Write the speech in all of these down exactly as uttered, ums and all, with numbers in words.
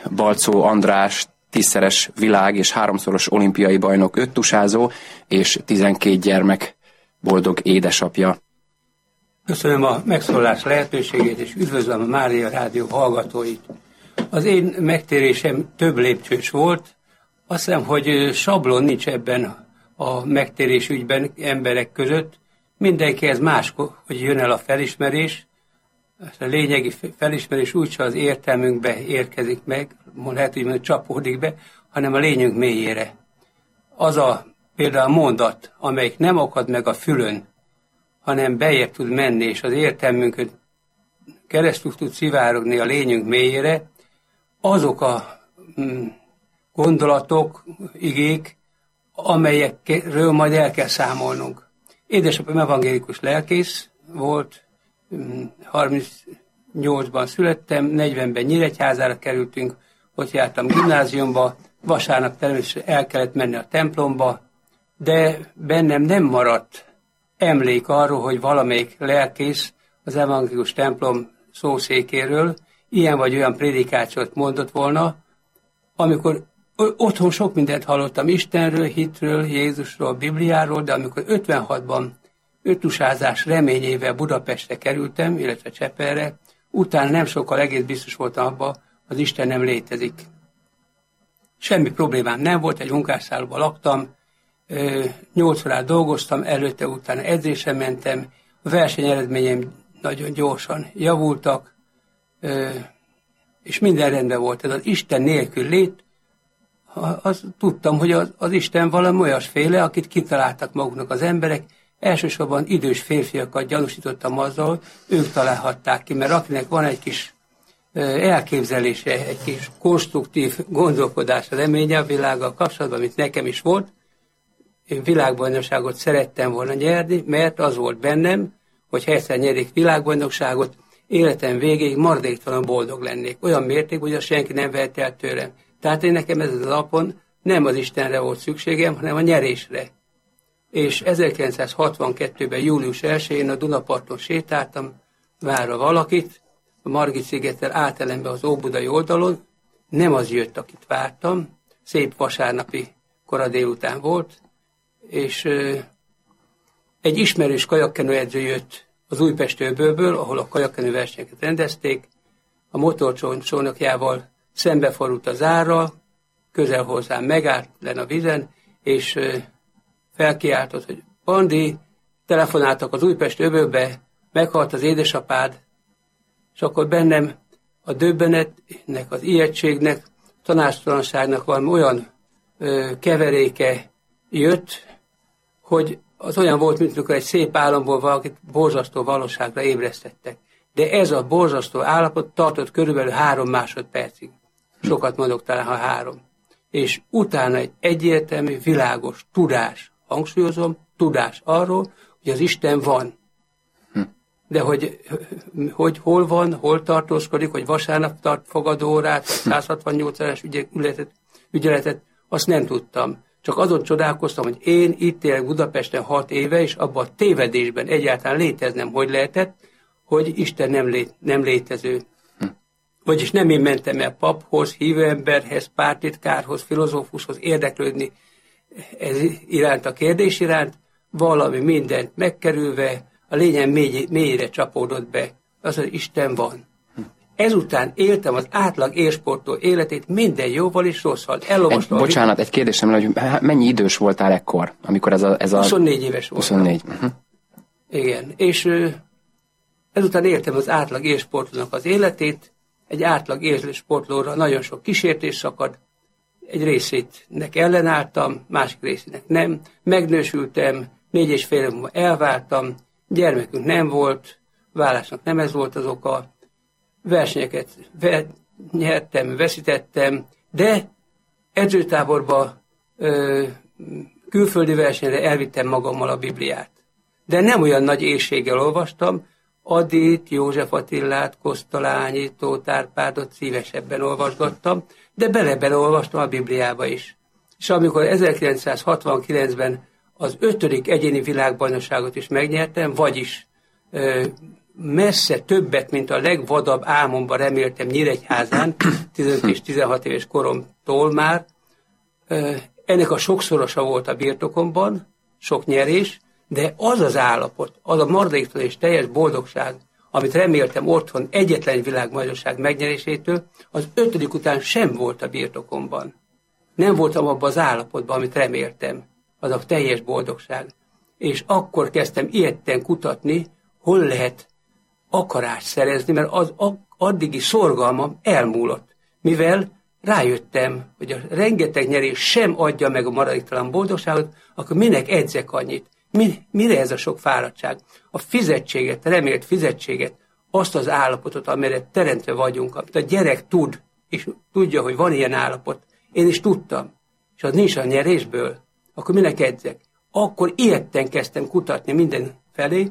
Balczó András, tízszeres világ és háromszoros olimpiai bajnok öttusázó, és tizenkét gyermek boldog édesapja. Köszönöm a megszólás lehetőségét, és üdvözlöm a Mária Rádió hallgatóit. Az én megtérésem több lépcsős volt. Azt hiszem, hogy sablon nincs ebben a megtérés ügyben emberek között. Mindenkihez más, hogy jön el a felismerés. A lényegi felismerés úgyse az értelmünkbe érkezik meg, lehet, hogy csapódik be, hanem a lényünk mélyére. Az a például mondat, amelyik nem akad meg a fülön, hanem bejebb tud menni, és az értelmünkön keresztül tud szivárogni a lényünk mélyére, azok a mm, gondolatok, igék, amelyekről majd el kell számolnunk. Édesapám evangélikus lelkész volt, harmincnyolcban születtem, negyvenben Nyíregyházára kerültünk, ott jártam gimnáziumba, vasárnap természetesen el kellett menni a templomba, de bennem nem maradt emlék arról, hogy valamelyik lelkész az evangélikus templom szószékéről ilyen vagy olyan prédikációt mondott volna, amikor otthon sok mindent hallottam Istenről, hitről, Jézusról, Bibliáról, de amikor ötvenhatban öttusázás reményével Budapestre kerültem, illetve Csepelre, utána nem sokkal egész biztos voltam abban, az Isten nem létezik. Semmi problémám nem volt, egy munkásszállóban laktam, nyolc órát dolgoztam, előtte, utána edzésre mentem, a versenyeredményem nagyon gyorsan javultak, és minden rendben volt. Ez az Isten nélkül lét, azt tudtam, hogy az, az Isten valami olyasféle, akit kitaláltak maguknak az emberek, elsősorban idős férfiakat gyanúsítottam azzal, ők találhatták ki, mert akinek van egy kis elképzelése, egy kis konstruktív gondolkodás, reménye a világgal kapcsolatban, amit nekem is volt, én világbajnokságot szerettem volna nyerni, mert az volt bennem, hogy ha egyszer nyerik világbajnokságot, életem végéig maradéktalan boldog lennék. Olyan mértékben, hogy azt senki nem vehet el tőlem. Tehát én nekem ezen az alapon nem az Istenre volt szükségem, hanem a nyerésre. És ezerkilencszázhatvankettőben július elsején a Dunaparton sétáltam, várva valakit, a Margit-szigettől átelembe az óbudai oldalon, nem az jött, akit vártam, szép vasárnapi kora délután volt, és ö, egy ismerős kajakkenőedző jött az Újpesti öbölből, ahol a kajakkenő versenyeket rendezték, a motorcsónakjával szembefordult az árral, közel hozzám megállt len a vízen, és ö, felkiáltott, hogy Andi, telefonáltak az Újpesti öbölbe, meghalt az édesapád, és akkor bennem a döbbenetnek, az ijegységnek, tanácstalanságnak valami olyan ö, keveréke jött, hogy az olyan volt, mint amikor egy szép álomból valakit borzasztó valóságra ébresztettek. De ez a borzasztó állapot tartott körülbelül három másodpercig. Sokat mondok talán, ha három. És utána egy egyértelmű, világos tudás, hangsúlyozom, tudás arról, hogy az Isten van. De hogy, hogy hol van, hol tartózkodik, hogy vasárnap tart fogadóórát, száz hatvannyolc órás ügyeletet, ügyeletet, azt nem tudtam. Csak azon csodálkoztam, hogy én itt élek Budapesten hat éve, és abban a tévedésben egyáltalán léteznem, hogy lehetett, hogy Isten nem, lé, nem létező. Hm. Vagyis nem én mentem el paphoz, hívőemberhez, pártitkárhoz, filozófushoz érdeklődni ez iránt, a kérdés iránt, valami mindent megkerülve, a lényen mély, mélyre csapódott be, az, hogy Isten van. Ezután éltem az átlag élsportoló életét minden jóval és rosszal. Elolvastam. Bocsánat, egy kérdésem, hogy mennyi idős voltál ekkor, amikor ez a... Ez a... huszonnégy éves voltam. huszonnégy. Uh-huh. Igen, és ezután éltem az átlag élsportolónak az életét, egy átlag élsportolóra nagyon sok kísértés szakad, egy részének ellenálltam, másik részének nem, megnősültem, négy és fél év múlva elváltam, gyermekünk nem volt, vállásnak nem ez volt az oka, versenyeket nyertem, veszítettem, de edzőtáborba, ö, külföldi versenyre elvittem magammal a Bibliát. De nem olyan nagy éhséggel olvastam, Adit, József Attilát, Kosztolányi, Tóth Árpádot szívesebben olvasgattam, de bele-bele olvastam a Bibliába is. És amikor ezerkilencszázhatvankilencben az ötödik egyéni világbajnokságot is megnyertem, vagyis ö, messze többet, mint a legvadabb álmomban reméltem Nyíregyházán, tizenöt és tizenhat éves koromtól már. Ennek a sokszorosa volt a birtokomban, sok nyerés, de az az állapot, az a maradéktalan és teljes boldogság, amit reméltem otthon egyetlen világbajnokság megnyerésétől, az ötödik után sem volt a birtokomban. Nem voltam abban az állapotban, amit reméltem, az a teljes boldogság. És akkor kezdtem ilyetten kutatni, hol lehet akarást szerezni, mert az addigi szorgalmam elmúlott. Mivel rájöttem, hogy a rengeteg nyerés sem adja meg a maradéktalan boldogságot, akkor minek edzek annyit? Mi, mire ez a sok fáradtság? A fizetséget, remélt fizetséget, azt az állapotot, amire teremtve vagyunk, amit a gyerek tud, és tudja, hogy van ilyen állapot, én is tudtam, és az nincs a nyerésből, akkor minek edzek? Akkor ilyetten kezdtem kutatni minden felé,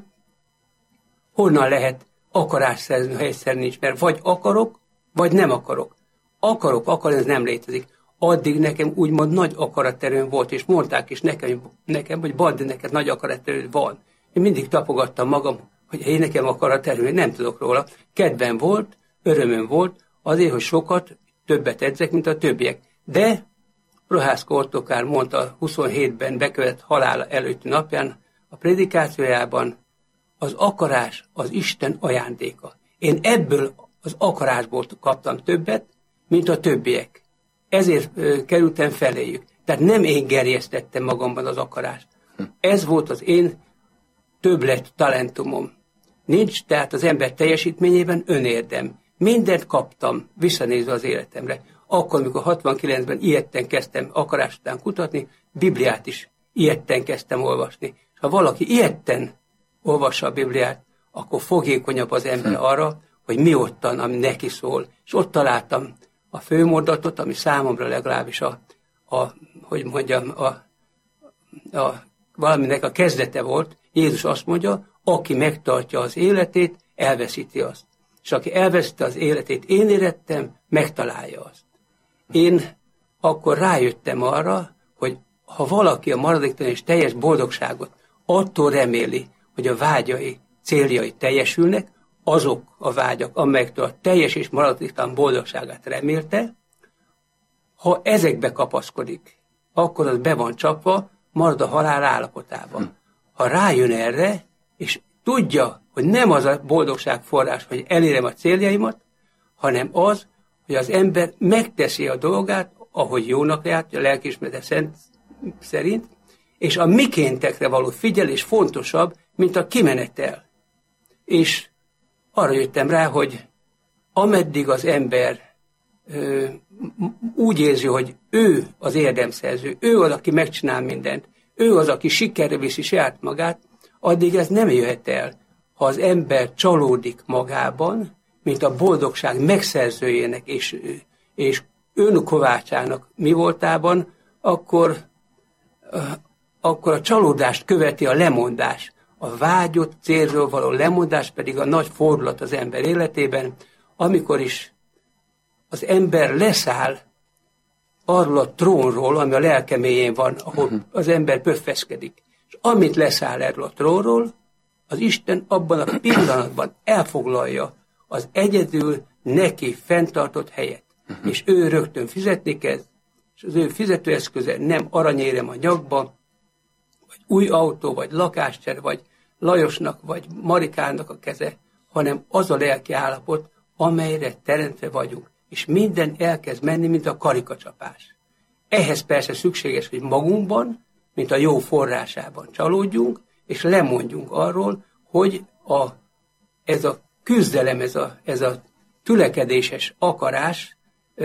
honnan lehet akarást szerezni, ha egyszer nincs, mert vagy akarok, vagy nem akarok. Akarok, akarok, ez nem létezik. Addig nekem úgymond nagy akaraterőm volt, és mondták is nekem, nekem hogy Bandi, neked nagy akaraterőd van. Én mindig tapogattam magam, hogy én nekem akaraterőm, nem tudok róla. Kedvem volt, örömöm volt, azért, hogy sokat, többet edzek, mint a többiek. De Prohászka Ottokár mondta huszonhétben bekövetett halála előtti napján a prédikációjában, az akarás az Isten ajándéka. Én ebből az akarásból kaptam többet, mint a többiek. Ezért ö, kerültem feléjük. Tehát nem én gerjesztettem magamban az akarást. Ez volt az én többlet talentumom. Nincs tehát az ember teljesítményében önérdem. Mindent kaptam, visszanézve az életemre. Akkor, amikor hatvankilencben ilyetten kezdtem akarás után kutatni, Bibliát is ilyetten kezdtem olvasni. És ha valaki ilyetten olvassa a Bibliát, akkor fogékonyabb az ember arra, hogy mi ottan, ami neki szól. És ott találtam a főmondatot, ami számomra legalábbis a, a hogy mondjam, a, a, valaminek a kezdete volt. Jézus azt mondja, aki megtartja az életét, elveszíti azt. És aki elveszíti az életét, én érettem, megtalálja azt. Én akkor rájöttem arra, hogy ha valaki a maradéktalan és teljes boldogságot attól reméli, hogy a vágyai, céljai teljesülnek, azok a vágyak, amelyektől a teljes és maradéktalan boldogságát remélte, ha ezekbe kapaszkodik, akkor az be van csapva, marad a halál állapotában. Ha rájön erre, és tudja, hogy nem az a boldogság forrás, hogy elérem a céljaimat, hanem az, hogy az ember megteszi a dolgát, ahogy jónak látja, a lelkiismerete szerint, és a mikéntekre való figyelés fontosabb, mint a kimenetel. És arra jöttem rá, hogy ameddig az ember ö, úgy érzi, hogy ő az érdemszerző, ő az, aki megcsinál mindent, ő az, aki sikerre viszi saját magát, addig ez nem jöhet el. Ha az ember csalódik magában, mint a boldogság megszerzőjének és, és önkovácsának mi voltában, akkor, akkor a csalódást követi a lemondás. A vágyott célról való lemondás pedig a nagy fordulat az ember életében, amikor is az ember leszáll arról a trónról, ami a lelke mélyén van, ahol az ember pöffeszkedik. És amit leszáll erről a trónról, az Isten abban a pillanatban elfoglalja az egyedül neki fenntartott helyet. Uh-huh. És ő rögtön fizetni kezd, és az ő fizetőeszköze nem aranyérem a nyakba, vagy új autó, vagy lakáscsere, vagy Lajosnak, vagy Marikának a keze, hanem az a lelki állapot, amelyre teremtve vagyunk. És minden elkezd menni, mint a karikacsapás. Ehhez persze szükséges, hogy magunkban, mint a jó forrásában csalódjunk, és lemondjunk arról, hogy a, ez a küzdelem, ez a, ez a tülekedéses akarás,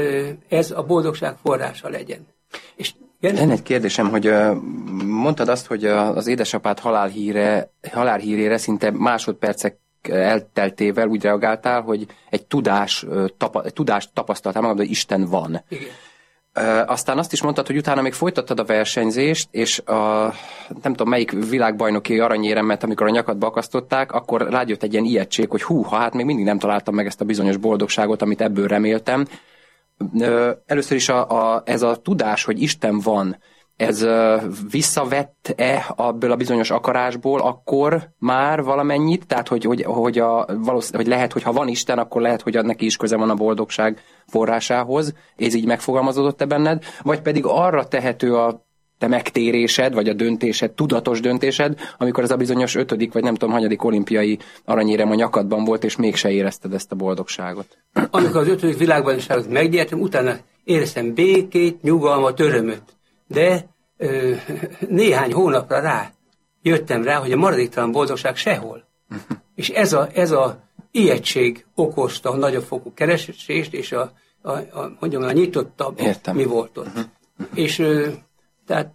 ez a boldogság forrása legyen. És Lenne egy kérdésem, hogy mondtad azt, hogy az édesapád halálhíre, halálhírére szinte másodpercek elteltével úgy reagáltál, hogy egy tudás, tapa, egy tudást tapasztaltál magad, hogy Isten van. Igen. Aztán azt is mondtad, hogy utána még folytattad a versenyzést, és a, nem tudom melyik világbajnoki aranyéremet, amikor a nyakadba akasztották, akkor rájött egy ilyen ijegység, hogy hú, ha hát még mindig nem találtam meg ezt a bizonyos boldogságot, amit ebből reméltem. Először is a, a, ez a tudás, hogy Isten van, ez uh, visszavett-e abból a bizonyos akarásból akkor már valamennyit? Tehát, hogy, hogy, hogy, a, hogy lehet, hogy ha van Isten, akkor lehet, hogy neki is köze van a boldogság forrásához, ez így megfogalmazódott-e benned? Vagy pedig arra tehető a te megtérésed, vagy a döntésed, tudatos döntésed, amikor ez a bizonyos ötödik, vagy nem tudom, hanyadik olimpiai aranyérem a nyakadban volt, és mégse érezted ezt a boldogságot? Amikor az ötödik világbajnokságot megnyertem, utána éreztem békét, nyugalmat, örömöt. De ö, néhány hónapra rá jöttem rá, hogy a maradéktalan boldogság sehol. Uh-huh. És ez a, ez a ijegység okozta a nagyobb fokú keresést, és a, a, a, mondjam, a nyitottabb Értem. mi volt ott. Uh-huh. Uh-huh. És ö, tehát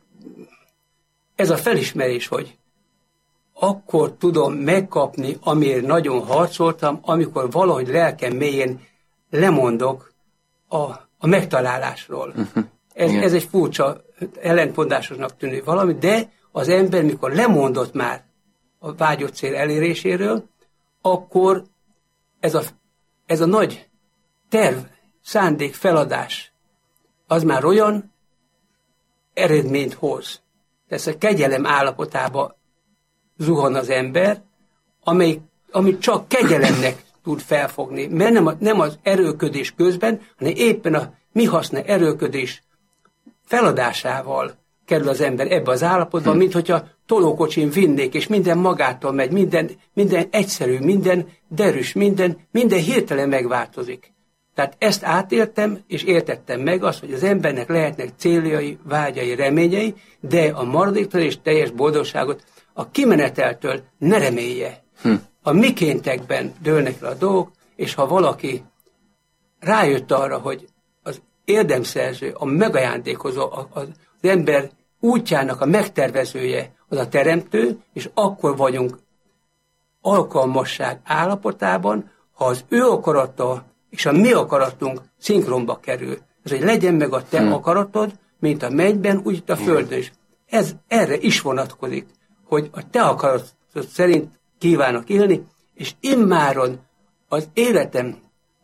ez a felismerés, hogy akkor tudom megkapni, amiért nagyon harcoltam, amikor valahogy lelkem mélyén lemondok a, a megtalálásról. Uh-huh. Ez, ez egy furcsa, ellentmondásosnak tűnő valami, de az ember, mikor lemondott már a vágyott cél eléréséről, akkor ez a, ez a nagy terv, szándék, feladás, az már olyan eredményt hoz. Tehát a kegyelem állapotába zuhan az ember, amely, amit csak kegyelemnek tud felfogni. Mert nem, a, nem az erőködés közben, hanem éppen a mi haszna erőködés feladásával kerül az ember ebbe az állapotba, hm. mint hogyha tolókocsin vinnék, és minden magától megy, minden, minden egyszerű, minden derűs, minden, minden hirtelen megváltozik. Tehát ezt átéltem, és értettem meg azt, hogy az embernek lehetnek céljai, vágyai, reményei, de a maradéktalan és teljes boldogságot a kimeneteltől ne remélje. Hm. A mikéntekben dőlnek le a dolgok, és ha valaki rájött arra, hogy az érdemszerző, a megajándékozó, az ember útjának a megtervezője az a teremtő, és akkor vagyunk alkalmasság állapotában, ha az ő akarata és a mi akaratunk szinkronba kerül. Ez, hogy legyen meg a te hmm. akaratod, mint a mennyben, úgy itt a földön is. Ez erre is vonatkozik, hogy a te akaratod szerint kívánok élni, és immáron az életem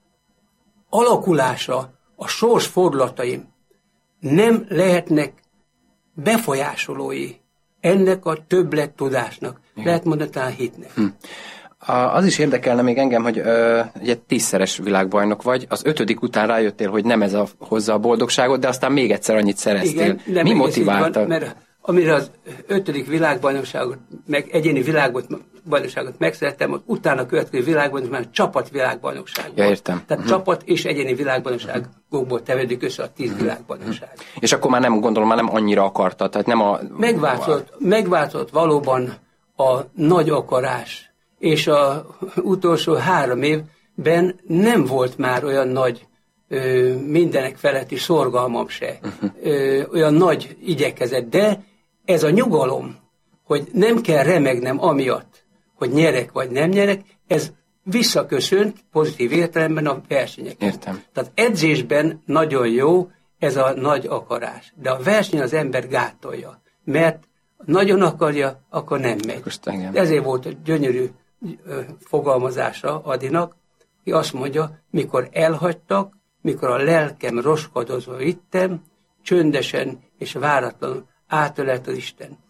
alakulása, a sors fordulataim nem lehetnek befolyásolói ennek a többlet tudásnak. Igen. Lehet mondani talán hitnek. Hm. Az is érdekelne még engem, hogy ö, ugye tízszeres világbajnok vagy, az ötödik után rájöttél, hogy nem ez a, hozza a boldogságot, de aztán még egyszer annyit szereztél. Igen, mi motiválta? Van, mert amire az ötödik világbajnokságot, meg egyéni világbajnokságot megszerettem, ott utána a következő világbajnokság, már csapat világbajnokság. Ja, értem. Tehát uh-huh. csapat és egyéni világbajnokságokból tevedik össze a tíz uh-huh. világbajnokság. Uh-huh. És akkor már nem, gondolom, már nem annyira akarta, tehát nem a... Megváltozott, megváltozott valóban a nagy akarás, és az utolsó három évben nem volt már olyan nagy ö, mindenek feletti szorgalmam se, uh-huh. ö, olyan nagy igyekezet, de ez a nyugalom, hogy nem kell remegnem amiatt, hogy nyerek vagy nem nyerek, ez visszaköszönt pozitív értelemben a versenyeken. Értem. Tehát edzésben nagyon jó ez a nagy akarás, de a verseny az ember gátolja, mert nagyon akarja, akkor nem megy. Ezért volt a gyönyörű fogalmazása Adinak, ki azt mondja, mikor elhagytak, mikor a lelkem roskadozva vittem, csöndesen és váratlanul átölelt az Isten.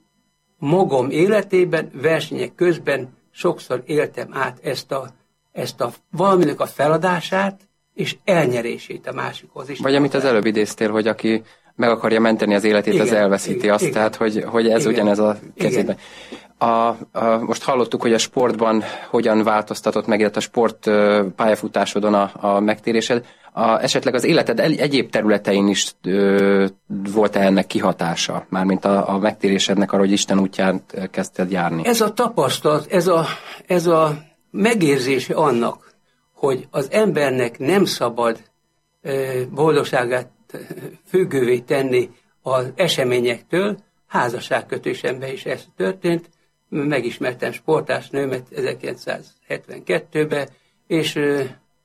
Magam életében, versenyek közben sokszor éltem át ezt a, ezt a valaminek a feladását és elnyerését a másikhoz is. Vagy amit az előbb idéztél, hogy aki meg akarja menteni az életét, igen, az elveszíti igen, azt, igen. Tehát hogy, hogy ez igen, ugyanez a kezében. A, a, most hallottuk, hogy a sportban hogyan változtatott meg, illetve a sport pályafutásodon a, a megtérésed. A, esetleg az életed el, egyéb területein is ö, volt-e ennek kihatása? Mármint a, a megtérésednek arra, hogy Isten útján kezdted járni. Ez a tapasztalat, ez a, ez a megérzése annak, hogy az embernek nem szabad ö, boldogságát függővé tenni az eseményektől, házasságkötésemben is ez történt. Megismertem sportásnőmet ezerkilencszázhetvenkettőben, és ö,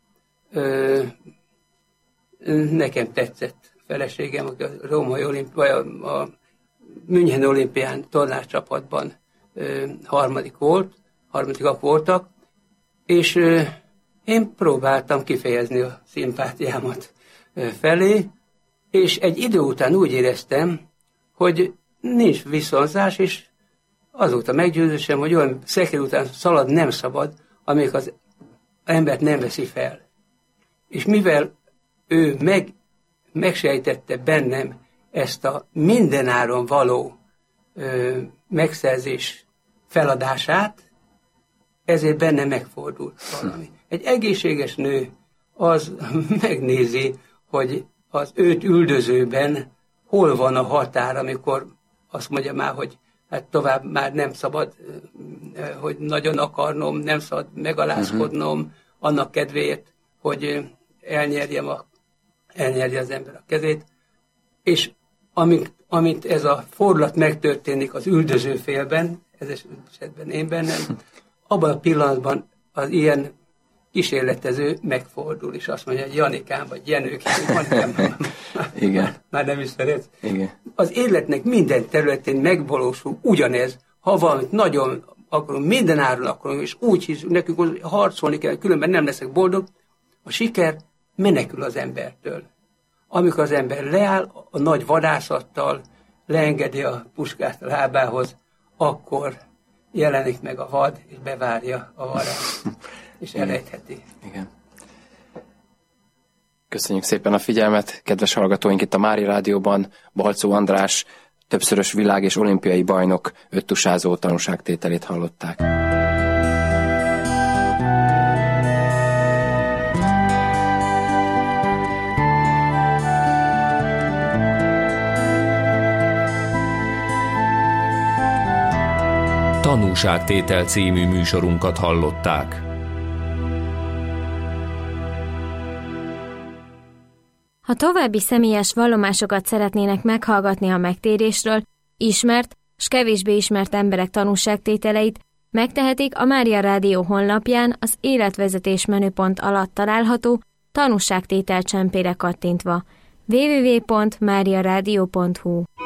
ö, nekem tetszett feleségem, aki a római olimpiai, a München olimpián tornáscsapatban ö, harmadik volt, harmadikak voltak, és ö, én próbáltam kifejezni a szimpátiámat ö, felé, és egy idő után úgy éreztem, hogy nincs viszonzás, és azóta meggyőződésem, hogy olyan szekér után szalad nem szabad, amelyik az embert nem veszi fel. És mivel ő meg, megsejtette bennem ezt a mindenáron való ö, megszerzés feladását, ezért benne megfordult valami. Egy egészséges nő az megnézi, hogy az őt üldözőben hol van a határ, amikor azt mondja már, hogy hát tovább már nem szabad, hogy nagyon akarnom, nem szabad megalázkodnom uh-huh. annak kedvéért, hogy elnyerjem a, elnyerje az ember a kezét. És amint, amint ez a fordulat megtörténik az üldöző félben, ez esetben én bennem, abban a pillanatban az ilyen kísérletező megfordul, és azt mondja, hogy Janikám, vagy Jenőkám, Janikám, Igen. már nem is szeretsz. Igen. Az életnek minden területén megvalósul ugyanez, ha valamit nagyon akarunk, minden áron akarunk, és úgy hiszünk, nekünk hogy harcolni kell, különben nem leszek boldog, a siker menekül az embertől. Amikor az ember leáll a nagy vadászattal, leengedi a puskát a lábához, akkor jelenik meg a vad, és bevárja a vadász, és elejtheti. Igen. Köszönjük szépen a figyelmet, kedves hallgatóink, itt a Mária Rádióban Balczó András, többszörös világ- és olimpiai bajnok öttusázó tanúságtételét hallották. Tanúságtétel című műsorunkat hallották. Ha további személyes vallomásokat szeretnének meghallgatni a megtérésről, ismert s kevésbé ismert emberek tanúságtételeit, megtehetik a Mária Rádió honlapján az életvezetés menüpont alatt található tanúságtétel csempére kattintva. double-u double-u double-u pont mária rádió pont hu